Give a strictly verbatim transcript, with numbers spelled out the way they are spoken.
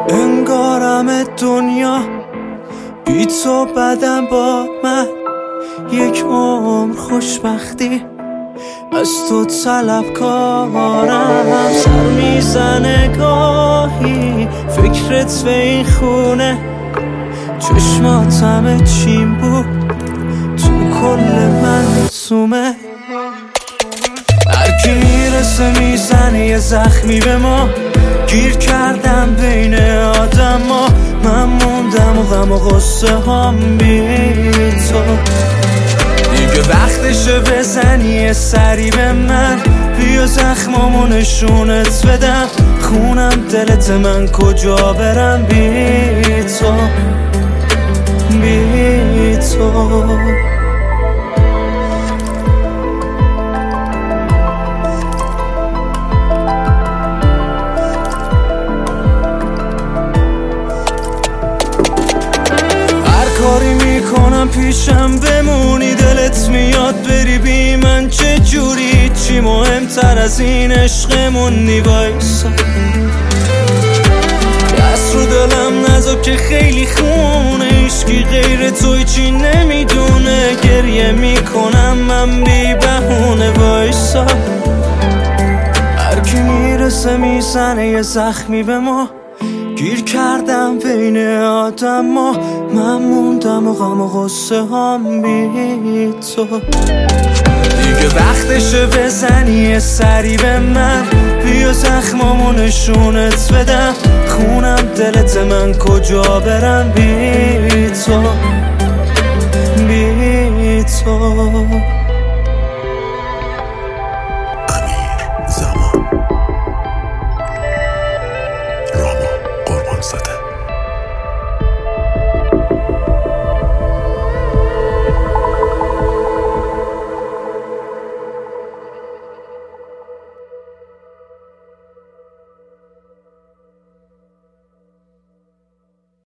انگارم دنیا بی تو بدم با من یک عمر خوشبختی از تو طلبکارم. سر میزنه گاهی فکرت به این خونه، چشمات همه چین بود تو کل منظومه. هرکی میرسه میزنه یه زخمی به ما، گیر کردم بین آدم ها. من موندم و غم و غصه هم بی تو. دیگه وقتشه بزنی یه سری به من، بیا زخمامو نشونت بدم. خونم دلت من کجا برم بی تو، بی تو. کاری میکنم پیشم بمونی، دلت میاد بری بی من چه جوری؟ چی مهمتر از این عشقمون نی وایسا. دست رو دلم نزا که خیلی خونه، عشقی غیر توی چی نمیدونه. گریه میکنم من بی بهونه وایسا. هرکی میرسه میزنه یه زخمی به ما، گیر کردم بین آدم ها. من موندم و غم و غصه هم بی تو. دیگه وقتشه بزنی یه سری به من، بیا زخمامو نشونت بدم. خونم دلت من کجا برم بی تو، بی تو. امیر زمان، راما قربان زاده.